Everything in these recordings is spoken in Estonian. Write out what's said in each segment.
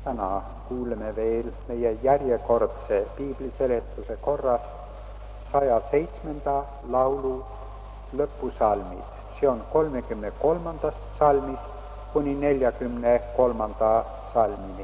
täna kuuleme veel meie järjekordse piibliseletuse korras 107. laulu lõpusalmid. See on 33. salmist kuni 43. salmini.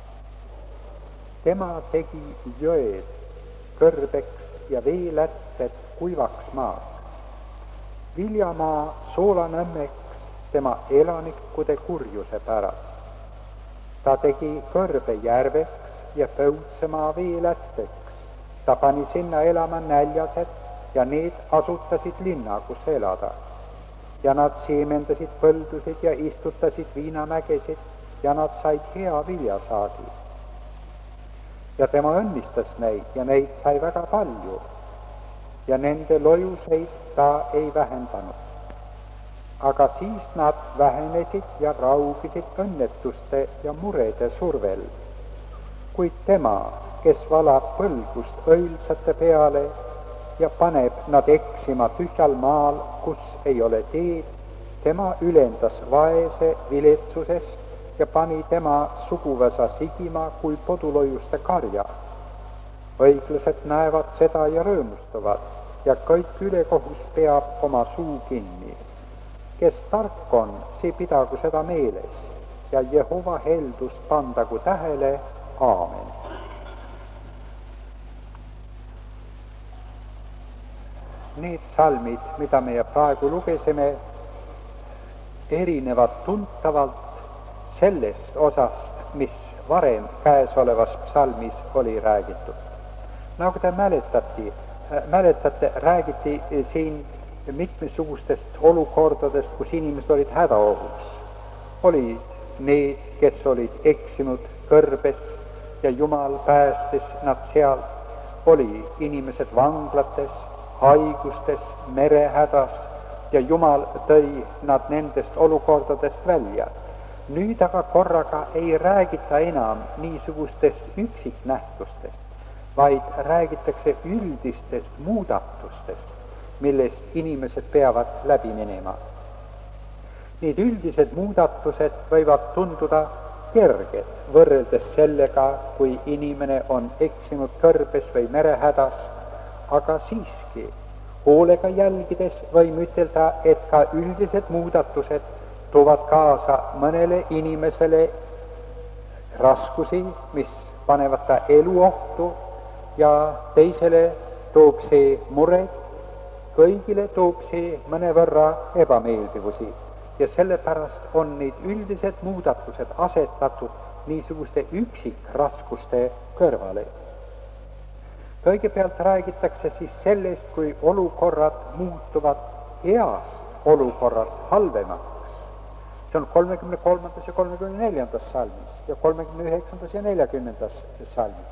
Tema tegi jõed kõrbeks ja veelätted kuivaks maaks. Viljamaa soolanõmmeks tema elanikkude kurjuse pärast. Ta tegi kõrbe järveks ja Põutsemaa veelätteks. Ta pani sinna elama näljased ja need asutasid linna, kus elada. Ja nad siemendasid põldusid ja istutasid viinamägesid ja nad said hea viljasaagi. Ja tema õnnistas neid ja neid sai väga palju ja nende lojuseid ta ei vähendanud. Aga siis nad vähenesid ja raugisid õnnetuste ja murede survel. Kuid tema, kes valab põlgust õilsate peale ja paneb nad eksima tühjal maal, kus ei ole teed, tema ülendas vaese viletsusest ja pani tema suguvõsa sigima kui podulojuste karja. Õiglased näevad seda ja rõõmustavad ja kõik ülekohus peab oma suu kinni. Kes tark on, see pidagu seda meeles ja Jehova heldust pandagu tähele. Aamen. Need salmid, mida meie praegu lugesime, erinevad tuntavalt sellest osast, mis varem käesolevas psalmis oli räägitud. Nagu te mäletate, räägiti siin mitmesugustest olukordadest, kus inimesed olid hädaohus. Olid need, kes olid eksinud kõrbes ja Jumal päästes nad sealt. Oli inimesed vanglates, haigustes, merehädas ja Jumal tõi nad nendest olukordadest välja. Nüüd aga korraga ei räägita enam niisugustest üksiknähtustest, vaid räägitakse üldistest muudatustest, millest inimesed peavad läbi minema. Need üldised muudatused võivad tunduda kerged võrreldes sellega, kui inimene on eksinud kõrbes või merehädas, aga siiski hoolega jälgides võime ütelda, et ka üldised muudatused toovad kaasa mõnele inimesele raskusi, mis panevad ta elu ohtu ja teisele toob see mured, kõigile toob see mõnevõrra ebameeldivusi ja sellepärast on neid üldised muudatused asetatud niisuguste üksikraskuste kõrvale. Kõigepealt räägitakse siis sellest, kui olukorrad muutuvad heast olukorrast halvemaks. See on 33. ja 34. salmis ja 39. ja 40. salmis.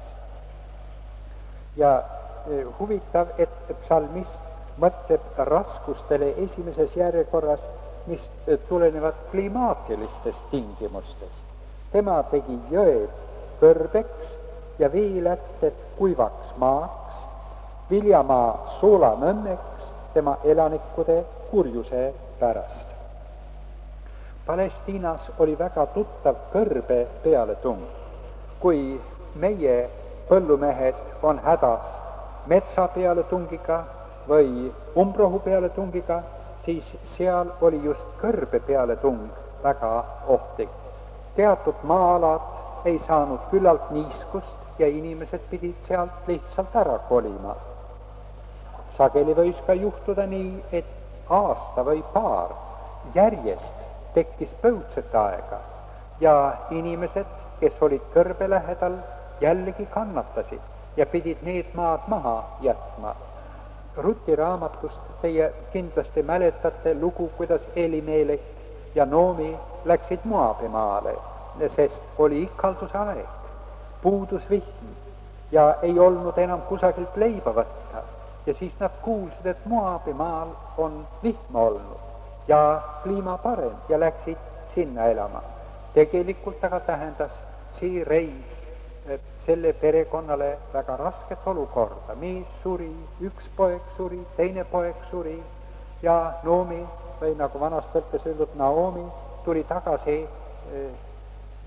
Ja huvitav, et psalmist mõtleb raskustele esimeses järjekorras, mis tulenevad klimaatilistest tingimustest. Tema tegi jõed kõrbeks ja veelätted kuivaks maaks, viljamaa soolanõmmeks tema elanikkude kurjuse pärast. Palestiinas oli väga tuttav kõrbe pealetung. Kui meie põllumehed on hädas metsa pealetungiga või umbrohu pealetungiga, siis seal oli just kõrbe pealetung väga ohtlik. Teatud maa-alad ei saanud küllalt niiskust ja inimesed pidid sealt lihtsalt ära kolima. Sageli võis ka juhtuda nii, et aasta või paar järjest tekkis põutsete aega ja inimesed, kes olid kõrbe lähedal, jällegi kannatasid ja pidid need maad maha jätma. Ruti raamatust teie kindlasti mäletate lugu, kuidas Elimelek ja Noomi läksid Moabi maale, sest oli ikalduse aeg, puudus vihm ja ei olnud enam kusagilt leiba võtta. Ja siis nad kuulsid, et Moabi maal on vihm olnud ja kliima parem ja läksid sinna elama. Tegelikult aga tähendas see reis selle perekonnale väga rasket olukorda. Mees suri, üks poeg suri, teine poeg suri ja Noomi või nagu vanast võttes öeldud Naomi tuli tagasi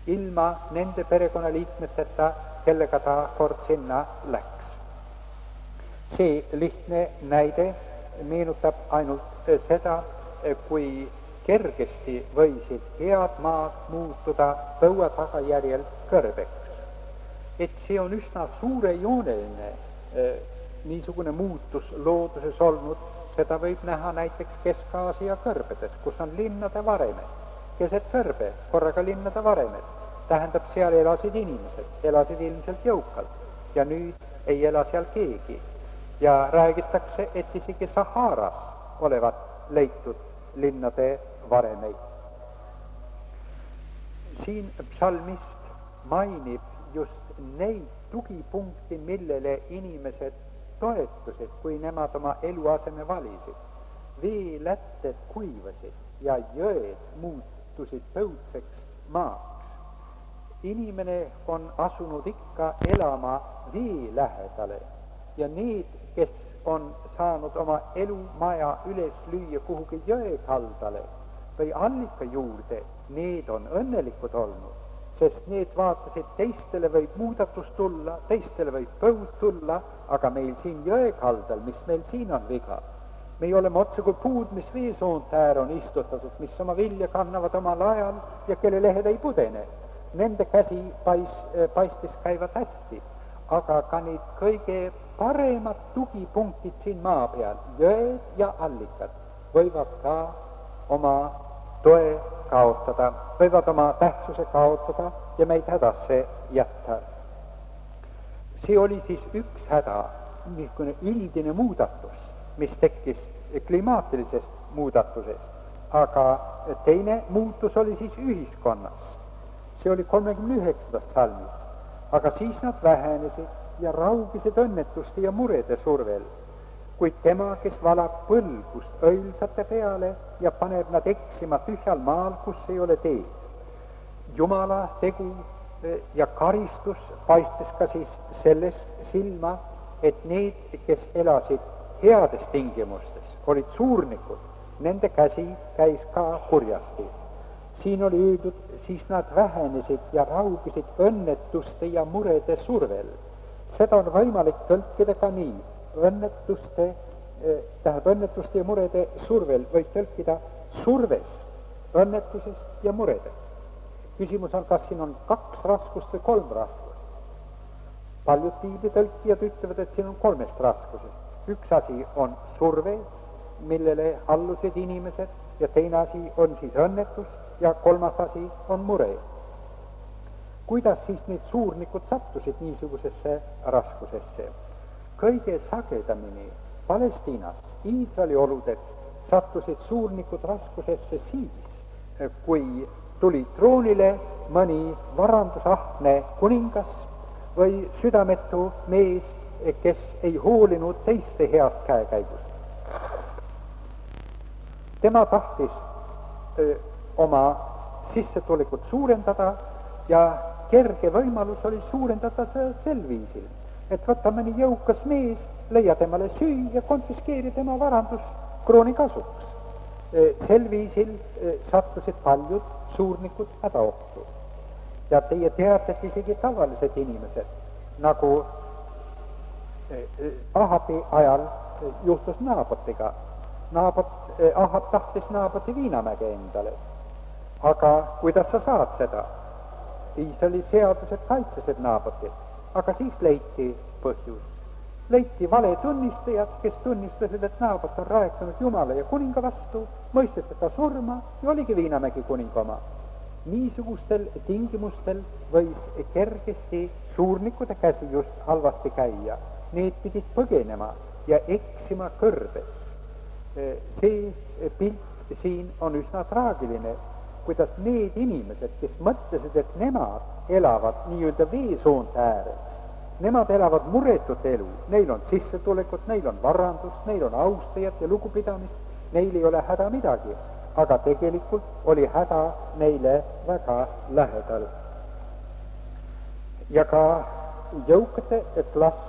ilma nende perekonnaliikmeteta, kellega ta kord sinna läks. See lihtne näide meenutab ainult seda, kui kergesti võisid head maad muutuda põua tagajärjel kõrbeks. Et see on üsna suurejooneline niisugune muutus looduses olnud, seda võib näha näiteks Kesk-Aasia kõrbedes, kus on linnade varemed. Keset kõrbe, korraga linnade varemed. Tähendab, seal elasid inimesed, elasid ilmselt jõukalt ja nüüd ei ela seal keegi. Ja räägitakse, et isegi Saharas olevat leitud linnade varemeid. Siin psalmist mainib just neid tugipunkti, millele inimesed toetusid, kui nemad oma eluaseme valisid. Veelätted kuivasid ja jõed muutusid põudseks maaks. Inimene on asunud ikka elama vee lähedale ja need, kes on saanud oma elumaja üles lüüa kuhugi jõe kaldale või allika juurde, need on õnnelikud olnud, sest need vaatasid, teistele võib muudatus tulla, teistele võib põud tulla, aga meil siin jõe kaldal, mis meil siin on viga? Me oleme otse kui puud, mis veesoont äär on istutatud, mis oma vilja kannavad omal ajal ja kelle lehed ei pudene. Nende käsi paistis käivad hästi, aga ka need kõige paremad tugipunktid siin maa peal, jõed ja allikad, võivad ka oma toe kaotada, võivad oma tähtsuse kaotada ja meid hädasse jätta. See oli siis üks häda, niisugune üldine muudatus, mis tekkis klimaatilisest muudatusest, aga teine muutus oli siis ühiskonnas. See oli 39. salmis, aga siis nad vähenesid ja raugisid õnnetuste ja murede survel. Kuid tema, kes valab põlgust õilsate peale ja paneb nad eksima tühjal maal, kus ei ole teed. Jumala tegu ja karistus paistis ka siis sellest silma, et need, kes elasid heades tingimustes, olid suurnikud, nende käsi käis ka kurjasti. Siin oli öeldud, siis nad vähenesid ja raugisid õnnetuste ja murede survel. Seda on võimalik tõlkida ka nii. Õnnetuste ja murede survel võib tõlkida survest, õnnetusest ja muredest. Küsimus on, kas siin on 2 raskust või 3 raskust. Paljud piiblitõlkijad ütlevad, et siin on 3 raskusest. Üks asi on surve, millele allusid inimesed, ja teine asi on siis õnnetus ja 3. asi on mure. Kuidas siis need suurnikud sattusid niisugusesse raskusesse? Kõige sagedamini Palestiinas, Iisraeli oludes sattusid suurnikud raskusesse siis, kui tuli troonile mõni varandusahne kuningas või südametu mees, kes ei hoolinud teiste heast käekäigust. Tema tahtis oma sissetulekut suurendada ja kerge võimalus oli suurendada sel viisil, et võtta mõni jõukas mees, leia temale süü ja konfiskeeri tema varandus krooni kasuks. Sel viisil sattusid paljud suurnikud hädaohtu. Ja teie teate, et isegi tavalised inimesed, nagu Ahabi ajal juhtus Naabotiga. Ahab tahtis Naaboti Viinamäge endale. Aga kuidas sa saad seda? Iisraeli seadused kaitsesid Naabotit, aga siis leiti põhjus. Leiti valetunnistajad, kes tunnistasid, et Naabot on rääkinud Jumala ja kuninga vastu, mõisteti ta surma ja oligi Viinamägi kuninga oma. Niisugustel tingimustel võis kergesti suurnikude käsi just halvasti käia. Need pidid põgenema ja eksima kõrbes. See pilt siin on üsna traagiline, kuidas need inimesed, kes mõtlesid, et nemad elavad nii-öelda veesoonte ääres, nemad elavad muretut elu, neil on sissetulekut, neil on varandust, neil on austajat ja lugupidamist, neil ei ole häda midagi, aga tegelikult oli häda neile väga lähedal. Ja ka jõukate klass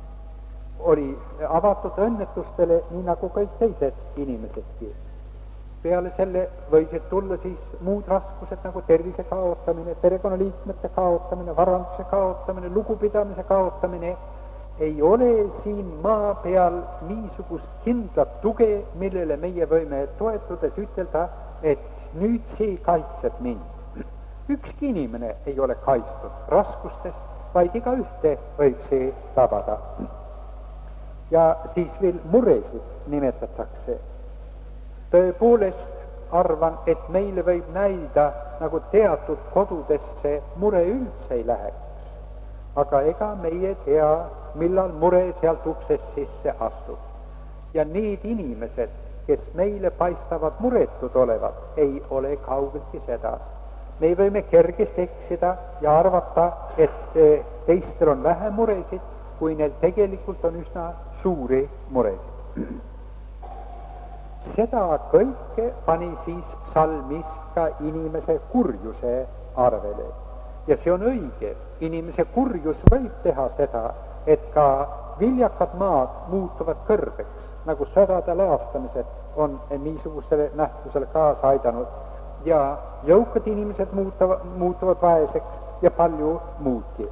oli avatud õnnetustele, nii nagu kõik teised inimesedki. peale selle võisid tulla siis muud raskused nagu tervise kaotamine, perekonnaliikmete kaotamine, varanduse kaotamine, lugupidamise kaotamine. Ei ole siin maa peal niisugust kindlat tuge, millele meie võime toetudes ütelda, et nüüd see kaitseb mind. Ükski inimene ei ole kaitstud raskustest, vaid igaühte võib see tabada. Ja siis veel muresid nimetatakse. Tõepoolest arvan, et meile võib näida, nagu teatud kodudesse mure üldse ei läheks. Aga ega meie tea, millal mure sealt uksest sisse astub. Ja need inimesed, kes meile paistavad muretud olevat, ei ole kaugeltki seda. Me võime kergesti eksida ja arvata, et teistel on vähe muresid, kui neil tegelikult on üsna suuri muresid. Seda kõike pani siis psalmist ka inimese kurjuse arvele. Ja see on õige, inimese kurjus võib teha seda, et ka viljakad maad muutuvad kõrbeks, nagu sõdade laastamised on niisugusele nähtusele kaasa aidanud ja jõukad inimesed muutuvad vaeseks ja palju muudki.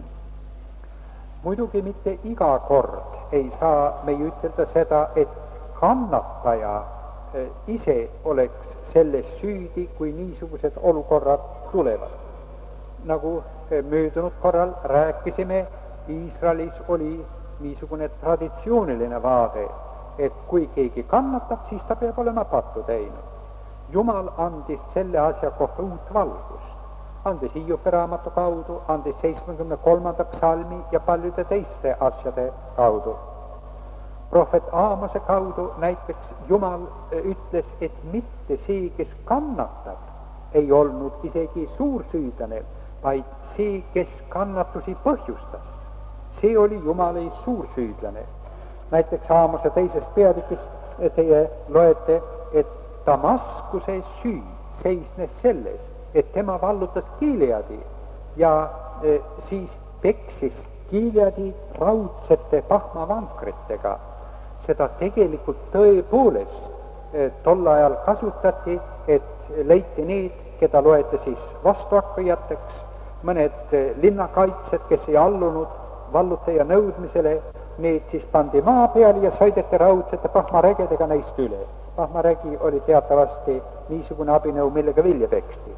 Muidugi mitte iga kord ei saa me ütelda seda, et kannataja ise oleks selles süüdi, kui niisugused olukorrad tulevad. Nagu möödunud korral rääkisime, Iisraelis oli niisugune traditsiooniline vaade, et kui keegi kannatab, siis ta peab olema pattu teinud. Jumal andis selle asja kohta uut valgust. Andis Hiopi raamatu kaudu, andis 73. psalmi ja paljude teiste asjade kaudu. Prohvet Aamose kaudu näiteks Jumal ütles, et mitte see, kes kannatab, ei olnud isegi suursüüdlane, vaid see, kes kannatusi põhjustas. See oli Jumala suursüüdlane. Näiteks Aamose 2. peatükis teie loete, et Damaskuse süü seisnes selles, et tema vallutas Gileadi ja siis peksis Gileadi raudsete pahmavankritega. Seda tegelikult tõepoolest tol ajal kasutati, et leiti need, keda loeti siis vastuhakkajateks, mõned linnakaitsjad, kes ei allunud vallutaja nõudmisele, need siis pandi maa peale ja sõideti raudsete pahmaregedega neist üle. Pahmaregi oli teatavasti niisugune abinõu, millega vilja peksti.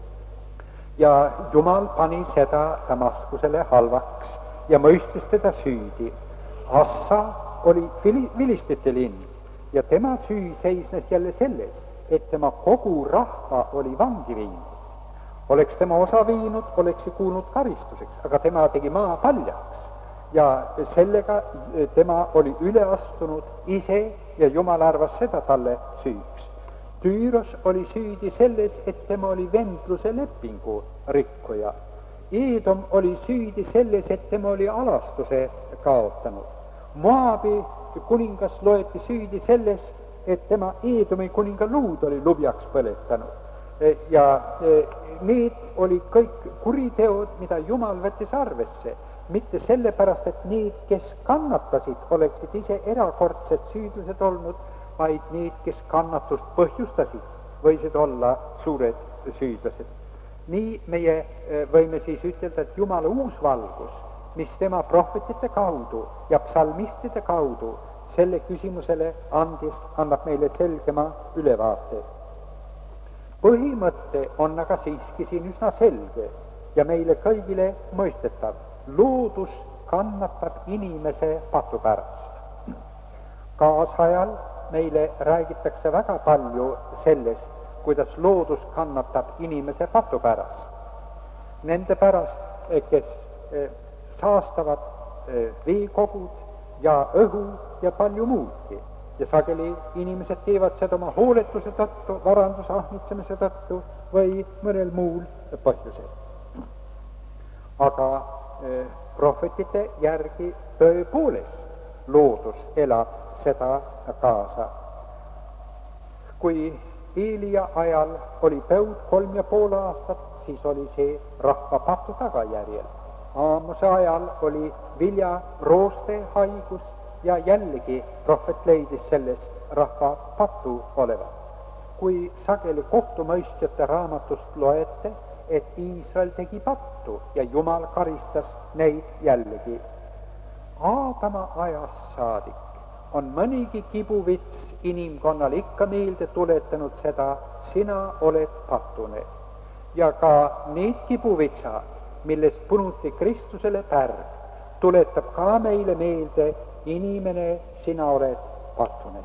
Ja Jumal pani seda Damaskusele halvaks ja mõistis teda süüdi. Assa oli vilistite linn ja tema süü seisnes jälle selles, et tema kogu rahva oli vangi viinud. Oleks tema osa viinud, oleks see kuulnud karistuseks, aga tema tegi maa paljaks ja sellega tema oli üle astunud ise ja Jumal arvas seda talle süüks. Tüüros oli süüdi selles, et tema oli vendluse lepingu rikkuja. Eedom oli süüdi selles, et tema oli alastuse kaotanud. Moabi kuningas loeti süüdi selles, et tema Eedomi kuninga luud oli lubjaks põletanud. Ja need oli kõik kuriteod, mida Jumal võttis arvesse. Mitte sellepärast, et need, kes kannatasid, oleksid ise erakordsed süüdlased olnud, vaid need, kes kannatust põhjustasid, võisid olla suured süüdlased. Nii meie võime siis ütelda, et Jumala uus valgus, mis tema prohvetite kaudu ja psalmistide kaudu selle küsimusele andis, annab meile selgema ülevaate. Põhimõte on aga siiski siin üsna selge ja meile kõigile mõistetav. Loodus kannatab inimese patu pärast. Kaasajal meile räägitakse väga palju sellest, kuidas loodus kannatab inimese patu pärast. Nende pärast, kes saastavad veekogud ja õhu ja palju muudki. Ja sageli inimesed teevad seda oma hooletuse tõttu, varanduse ahnitsemise tõttu või mõnel muul põhjusel. Aga prohvetite järgi tõepoolest loodus elab seda kaasa. Kui Eelia ajal oli põud 3,5 aastat, siis oli see rahva patu tagajärjel. Aamose ajal oli viljarooste haigus ja jällegi prohvet leidis selles rahva patu olevat. kui sageli kohtumõistjate raamatust loete, et Iisrael tegi pattu ja Jumal karistas neid jällegi. Aadama ajast saadik on mõnigi kibuvits inimkonnal ikka meelde tuletanud seda, sina oled patune. Ja ka need kibuvitsad, millest punuti Kristusele pärg, tuletab ka meile meelde, inimene, sina oled patune.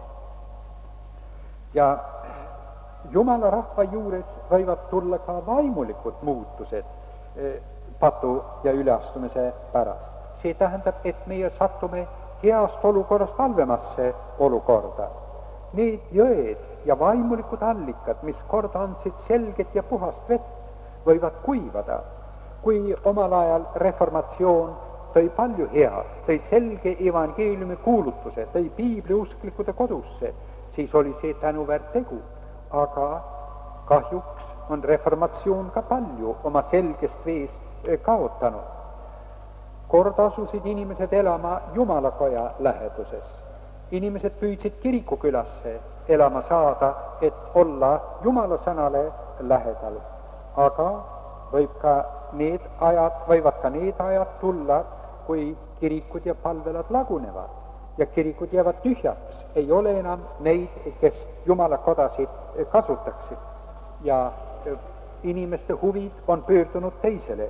Ja Jumala rahva juures võivad tulla ka vaimulikud muutused patu ja üleastumise pärast. See tähendab, et meie satume heast olukorrast halvemasse olukorda. Need jõed ja vaimulikud allikad, mis kord andsid selget ja puhast vett, võivad kuivada. Kui omal ajal reformatsioon tõi palju head, tõi selge evangeeliumi kuulutuse, tõi piibliusklikkude kodusse, siis oli see tänuväärt tegu. Aga kahjuks on reformatsioon ka palju oma selgest veest kaotanud. Kord asusid inimesed elama Jumalakoja läheduses. Inimesed püüdsid kirikukülasse elama saada, et olla Jumala sõnale lähedal. Aga võivad ka need ajad tulla, kui kirikud ja palvelad lagunevad ja kirikud jäävad tühjaks. Ei ole enam neid, kes Jumala kodasid kasutaksid ja inimeste huvid on pöördunud teisele.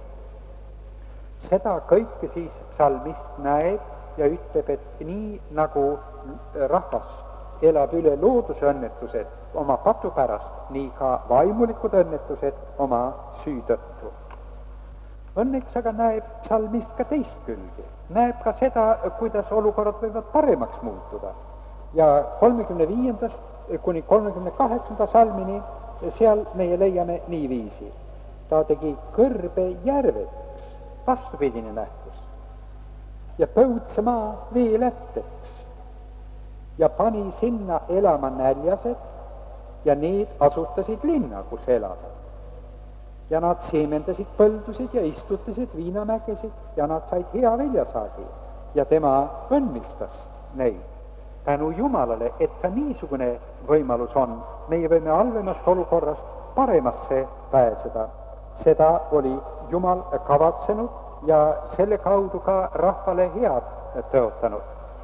Seda kõike siis psalmist näeb ja ütleb, et nii nagu rahvas elab üle loodusõnnetused oma patu pärast, nii ka vaimulikud õnnetused oma süü tõttu. Õnneks aga näeb psalmist ka teist külge. Näeb ka seda, kuidas olukorrad võivad paremaks muutuda. Ja 35. kuni 38. salmini seal meie leiame niiviisi. Ta tegi kõrbe järvedeks, vastupidine nähtus, ja põudse maa veelätteks ja pani sinna elama näljased ja need asutasid linna, kus elada. Ja nad seemendasid põldusid ja istutasid viinamägesid ja nad said hea viljasaagi ja tema õnnistas neid. Tänu Jumalale, et ka niisugune võimalus on, meie võime halvemast olukorrast paremasse pääseda. Seda oli Jumal kavatsenud ja selle kaudu ka rahvale head tõotanud.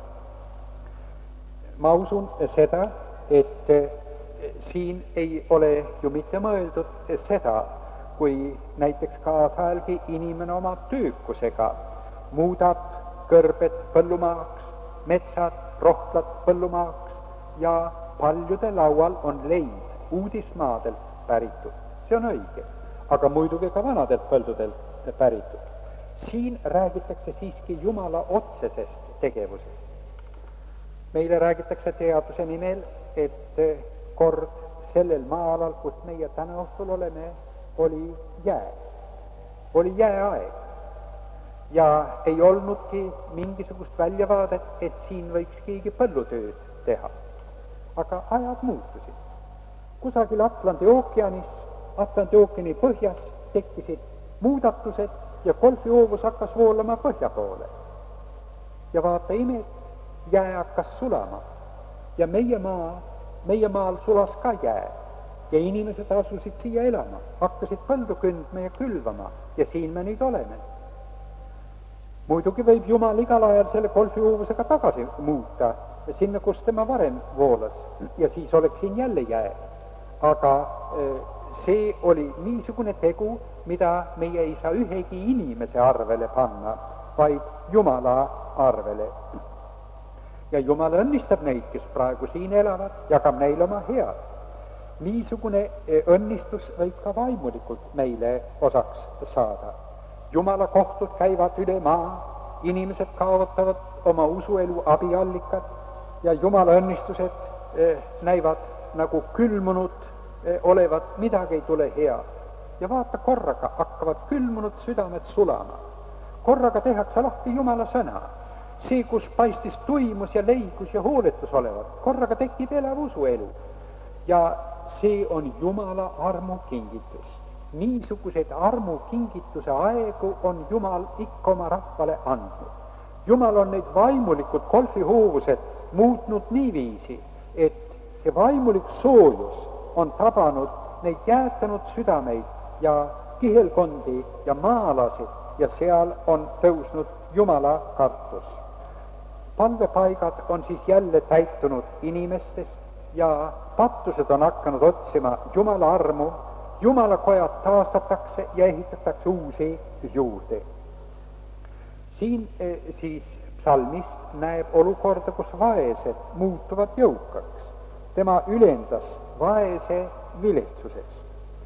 Ma usun seda, et siin ei ole ju mitte mõeldud seda, kui näiteks kaasajalgi inimene oma töökusega muudab kõrbed põllumaaks, metsad, rohtlad põllumaaks ja paljude laual on leid uudismaadelt päritud. See on õige, aga muidugi ka vanadelt põldudelt päritud. Siin räägitakse siiski Jumala otsesest tegevusest. Meile räägitakse teaduse nimel, et kord sellel maa-alal, kus meie täna õhtul oleme, oli jääaeg ja ei olnudki mingisugust väljavaadet, et siin võiks keegi põllutööd teha. Aga ajad muutusid. Kusagil Atlandi ookeani põhjas tekkisid muudatused ja golfihoovus hakkas voolama põhja poole. Ja vaata imet, jää hakkas sulama ja meie maal sulas ka jää. Ja inimesed asusid siia elama, hakkasid põldu kündma ja külvama ja siin me nüüd oleme. Muidugi võib Jumal igal ajal selle golfihoovusega tagasi muuta sinna, kus tema varem voolas ja siis oleks siin jälle jää. Aga see oli niisugune tegu, mida meie ei saa ühegi inimese arvele panna, vaid Jumala arvele. Ja Jumal õnnistab neid, kes praegu siin elavad, jagab neile oma head. Niisugune õnnistus võib ka vaimulikult meile osaks saada. Jumala kohtud käivad üle maa, inimesed kaotavad oma usuelu abiallikad ja Jumala õnnistused näivad nagu külmunud olevat, midagi ei tule hea. Ja vaata, korraga hakkavad külmunud südamed sulama. Korraga tehakse lahti Jumala sõna. See, kus paistis tuimus ja leigus ja hooletus olevat, korraga tekib elav usuelu. Ja see on Jumala armukingitus. Niisuguseid armukingituse aegu on Jumal ikka oma rahvale andnud. Jumal on neid vaimulikud golfihoovused muutnud niiviisi, et see vaimulik soojus on tabanud neid jäätanud südameid ja kihelkondi ja maalasid ja seal on tõusnud Jumala kartus. Palvepaigad on siis jälle täitunud inimestest ja patused on hakanud otsima Jumala armu, Jumala kojad taastatakse ja ehitatakse uusi juurde. Siin siis psalmist näeb olukorda, kus vaesed muutuvad jõukaks. Tema ülendas vaese viletsusest.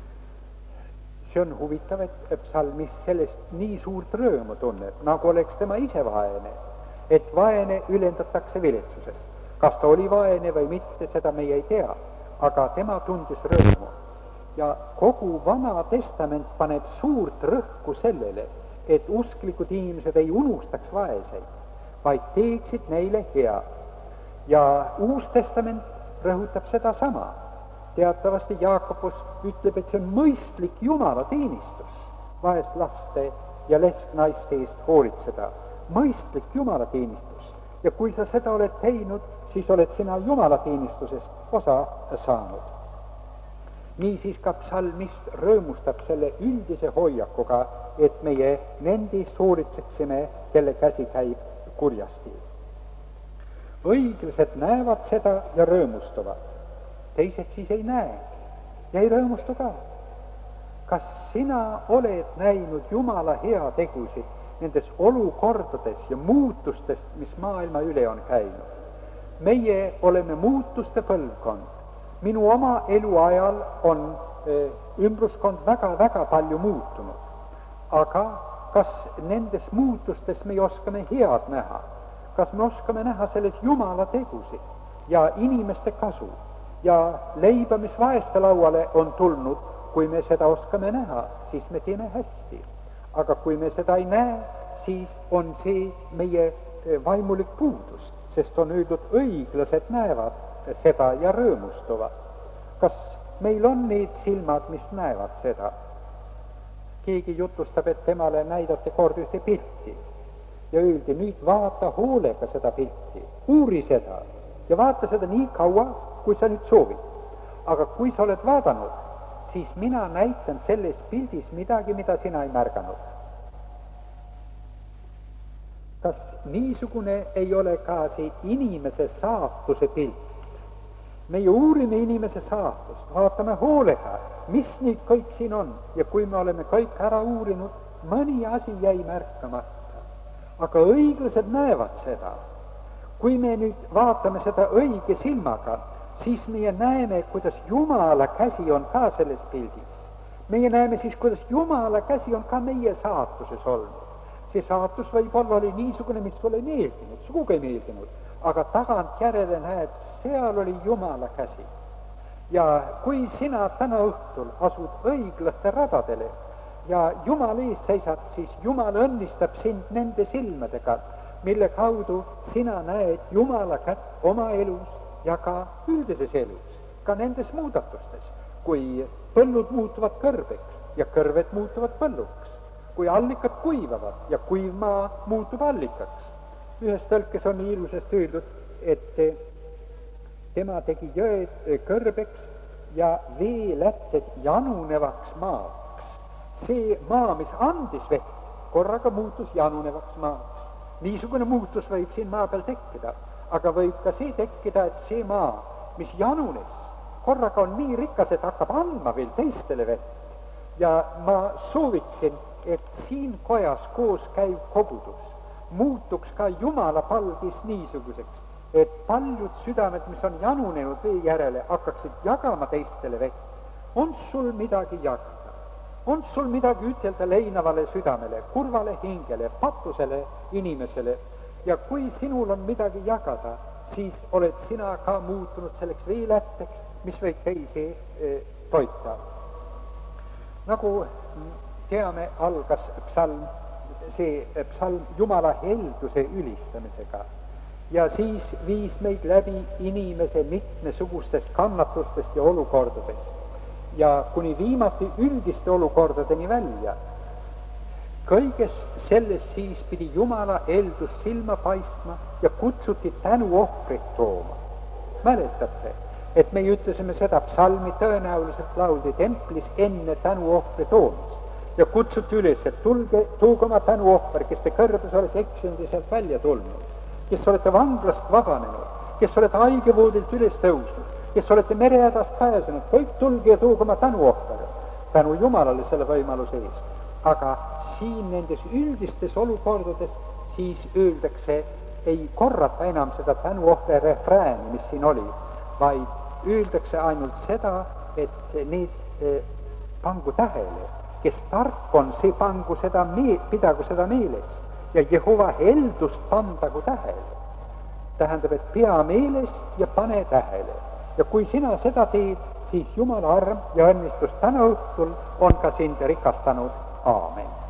See on huvitav, et psalmist sellest nii suurt rõõmu tunneb, nagu oleks tema ise vaene, et vaene ülendatakse viletsusest. Kas ta oli vaene või mitte, seda meie ei tea, aga tema tundis rõõmu. Ja kogu Vana Testament paneb suurt rõhku sellele, et usklikud inimesed ei unustaks vaeseid, vaid teeksid neile hea. Ja Uus Testament rõhutab seda sama. Teatavasti Jaakobus ütleb, et see on mõistlik Jumala teenistus, vaest laste ja lesknaiste eest hoolitseda. Mõistlik Jumala teenistus. Ja kui sa seda oled teinud, siis oled sina Jumala teenistusest osa saanud. Niisiis ka psalmist rõõmustab selle üldise hoiakuga, et meie nendest hoolitseksime, kelle käsi käib kurjasti. Õiglased näevad seda ja rõõmustuvad. Teised siis ei näe ja ei rõõmustu ka. Kas sina oled näinud Jumala heategusid nendes olukordades ja muutustest, mis maailma üle on käinud? Meie oleme muutuste põlvkond. Minu oma eluajal on ümbruskond väga palju muutunud. Aga kas nendes muutustes me oskame head näha? Kas me oskame näha selles Jumala tegusid ja inimeste kasu ja leiba, mis vaeste lauale on tulnud? Kui me seda oskame näha, siis me teeme hästi. Aga kui me seda ei näe, siis on see meie vaimulik puudus, sest on öeldud, õiglased näevad seda ja rõõmustuvad. Kas meil on need silmad, mis näevad seda? Keegi jutustab, et temale näidati kord ühte pilti ja öeldi, nüüd vaata hoolega seda pilti, uuri seda ja vaata seda nii kaua, kui sa nüüd soovid. Aga kui sa oled vaadanud, siis mina näitan selles pildis midagi, mida sina ei märganud. Kas niisugune ei ole ka see inimese saatuse pilt? Meie uurime inimese saatust, vaatame hoolega, mis nüüd kõik siin on, ja kui me oleme kõik ära uurinud, mõni asi jäi märkamata. Aga õiglased näevad seda. Kui me nüüd vaatame seda õige silmaga, siis meie näeme, kuidas Jumala käsi on ka selles pildis. Meie näeme siis, kuidas Jumala käsi on ka meie saatuses olnud. See saatus võib-olla oli niisugune, mis sulle ei meeldinud, sugugi ei meeldinud, aga tagantjärele näed, seal oli Jumala käsi. Ja kui sina täna õhtul asud õiglaste radadele ja Jumal ees seisad, siis Jumal õnnistab sind nende silmadega, mille kaudu sina näed Jumala kätt oma elus ja ka üldises elus, ka nendes muudatustes, kui põllud muutuvad kõrbeks ja kõrved muutuvad põlluks, kui allikad kuivavad ja kuiv maa muutub allikaks. Ühes tõlkes on nii ilusasti öeldud, et tema tegi jõed kõrbeks ja veelätsed janunevaks maaks. See maa, mis andis vett, korraga muutus janunevaks maaks. Niisugune muutus võib siin maa peal tekkida, aga võib ka see tekkida, et see maa, mis janunes, korraga on nii rikas, et hakkab andma veel teistele vett. Ja ma sooviksin, et siin kojas koos käiv kogudus muutuks ka Jumala palgis niisuguseks, et paljud südamed, mis on janunenud vee järele, hakkaksid jagama teistele vett. On sul midagi jagada? On sul midagi ütelda leinavale südamele, kurvale hingele, patusele inimesele? Ja kui sinul on midagi jagada, siis oled sina ka muutunud selleks veelätteks, mis võib teisi toita. Nagu teame, algas see psalm Jumala helduse ülistamisega ja siis viis meid läbi inimese mitmesugustest kannatustest ja olukordadest ja kuni viimati üldiste olukordadeni välja. Kõiges selles siis pidi Jumala heldus silma paistma ja kutsuti tänuohvrit tooma. Mäletate, et meie ütlesime seda psalmi, tõenäoliselt lauldi templis enne tänuohvri toomist ja kutsuti üles, et tooge oma tänuohver, kes te kõrbes olete eksinud ja sealt välja tulnud, kes olete vanglast vabanenud, kes olete haigevoodilt üles tõusnud, kes olete merehädast pääsenud, kõik tulge ja tooge oma tänuohver. Tänu Jumalale selle võimaluse eest. Aga siin nendes üldistes olukordades siis öeldakse, ei korrata enam seda tänuohvri refrääni, mis siin oli, vaid öeldakse ainult seda, et need pangu tähele, kes tark on, see pangu seda pidagu seda meeles ja Jehova heldust pandagu tähele. Tähendab, et pea meeles ja pane tähele. Ja kui sina seda teed, siis Jumala arm ja õnnistus täna õhtul on ka sind rikastanud. Aamen.